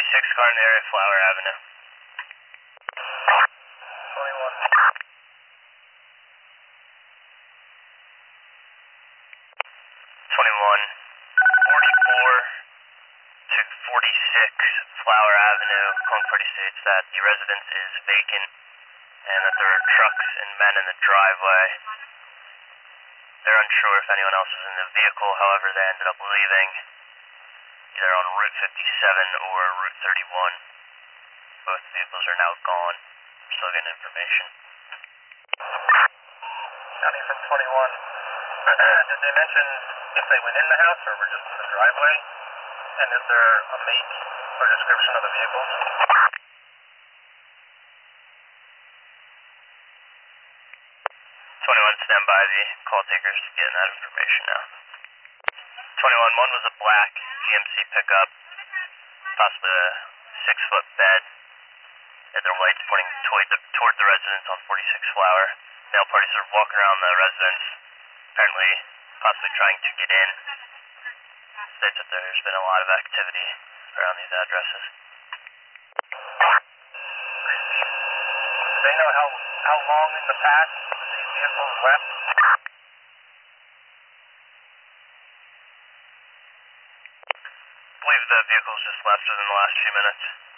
car in the area, Flower Avenue. 21. 21, 44 to 46 Flower Avenue. Calling Party states that the residence is vacant and that there are trucks and men in the driveway. They're unsure if anyone else was in the vehicle, however, they ended up leaving either on Route 57 or Route 31. Both vehicles are now gone. We're still getting information. County from 21. Did they mention if they went in the house or were just in the driveway? And is there a make or description of the vehicles? 21, stand by. The call taker's getting that information now. 21, one was a black GMC pickup, possibly a 6-foot bed. Had their lights pointing toward the residence on 46 Flower. Male parties are walking around the residence, apparently possibly trying to get in. States that there's been a lot of activity around these addresses. Do they know how long in the past these vehicles left? I believe the vehicles just left within the last few minutes.